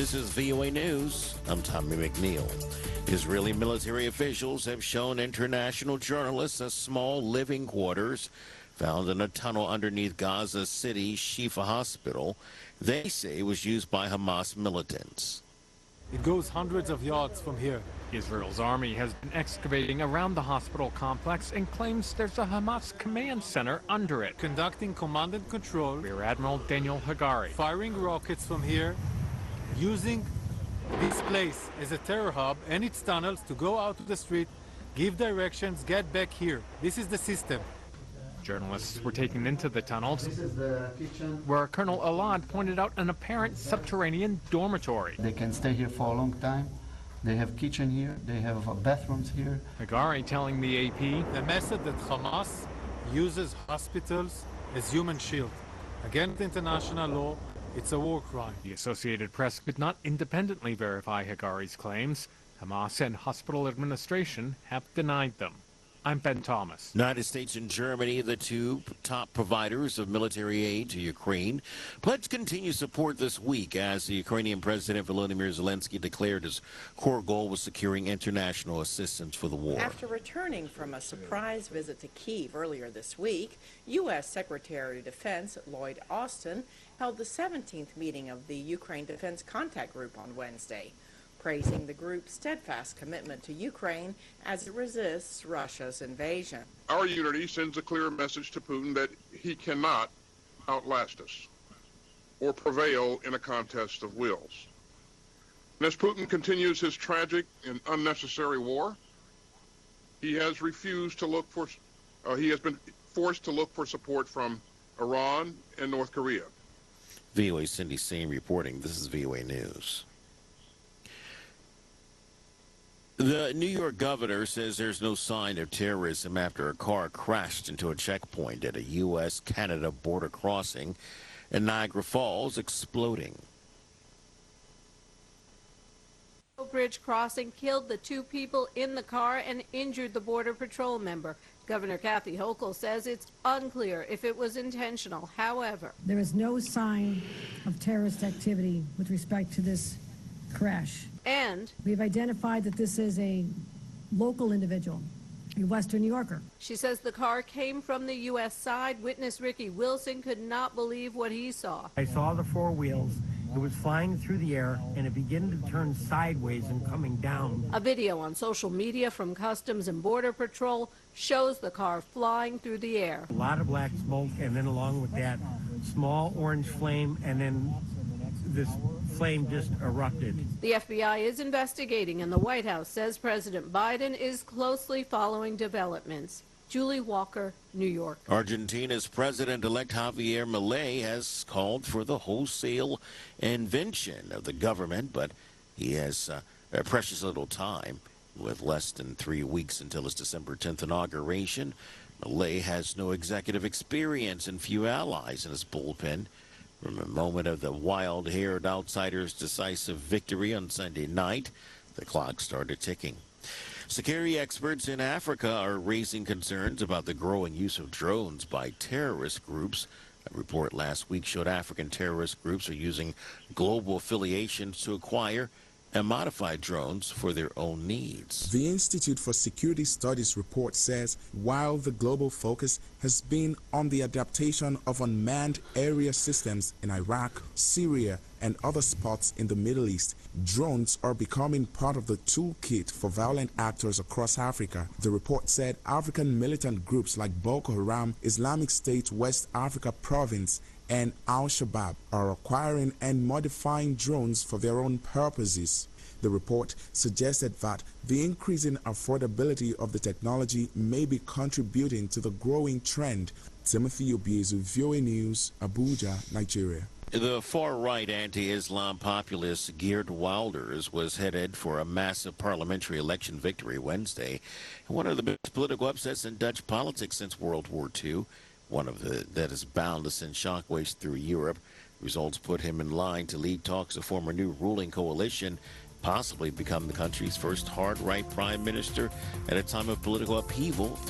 This is VOA News. I'm Tommy McNeil. Israeli military officials have shown international journalists a small living quarters found in a tunnel underneath Gaza City Shifa Hospital. They say it was used by Hamas militants. It goes hundreds of yards from here. Israel's army has been excavating around the hospital complex and claims there's a Hamas command center under it. Conducting command and control. Rear Admiral Daniel Hagari. Firing rockets from here. Using this place as a terror hub and its tunnels to go out to the street, give directions, get back here. This is the system. Journalists were taken into the tunnels, This is the kitchen. where Colonel Alad pointed out an apparent subterranean dormitory. They can stay here for a long time. They have kitchen here. They have bathrooms here. Hagari telling the AP, The method that Hamas uses hospitals as human shield. Against international law, it's a war crime. the Associated Press could not independently verify Hagari's claims. Hamas and hospital administration have denied them. I'm Ben Thomas. United States and Germany, the two top providers of military aid to Ukraine, pledged continued support this week as the Ukrainian President Volodymyr Zelensky declared his core goal was securing international assistance for the war. After returning from a surprise visit to Kyiv earlier this week, U.S. Secretary of Defense Lloyd Austin held the 17th meeting of the Ukraine Defense Contact Group on Wednesday, praising the group's steadfast commitment to Ukraine as it resists Russia's invasion. Our unity sends a clear message to Putin that he cannot outlast us or prevail in a contest of wills. And as Putin continues his tragic and unnecessary war, he has been forced to look for support from Iran and North Korea. VOA's Cindy Sain reporting. This is VOA News. The New York governor says there's no sign of terrorism after a car crashed into a checkpoint at a U.S.-Canada border crossing in Niagara Falls, exploding. Bridge crossing killed the two people in the car and injured the Border Patrol member. Governor Kathy Hochul says it's unclear if it was intentional. However, there is no sign of terrorist activity with respect to this crash. And we've identified that this is a local individual, a Western New Yorker. She says the car came from the U.S. side. Witness Ricky Wilson could not believe what he saw. I saw the four wheels. It was flying through the air, and it began to turn sideways and coming down. A video on social media from Customs and Border Patrol shows the car flying through the air. A lot of black smoke, and then along with that, small orange flame, and then this flame just erupted. The FBI is investigating, and the White House says President Biden is closely following developments. Julie Walker, New York. Argentina's President-elect Javier Milei has called for the wholesale invention of the government, but he has precious little time. With less than 3 weeks until his December 10th inauguration, Milei has no executive experience and few allies in his bullpen. From the moment of the wild-haired outsider's decisive victory on Sunday night, the clock started ticking. Security experts in Africa are raising concerns about the growing use of drones by terrorist groups. A report last week showed African terrorist groups are using global affiliations to acquire and modify drones for their own needs. The Institute for Security Studies report says while the global focus has been on the adaptation of unmanned area systems in Iraq, Syria, and other spots in the Middle East, drones are becoming part of the toolkit for violent actors across Africa. The report said African militant groups like Boko Haram, Islamic State West Africa Province, and Al-Shabaab are acquiring and modifying drones for their own purposes. The report suggested that the increasing affordability of the technology may be contributing to the growing trend. Timothy Obiezu, VOA News, Abuja, Nigeria. The far-right anti-Islam populist Geert Wilders was headed for a massive parliamentary election victory Wednesday. One of the biggest political upsets in Dutch politics since World War II. One of that is bound to send shockwaves through Europe. Results put him in line to lead talks to form a new ruling coalition, possibly become the country's first hard-right prime minister at a time of political upheaval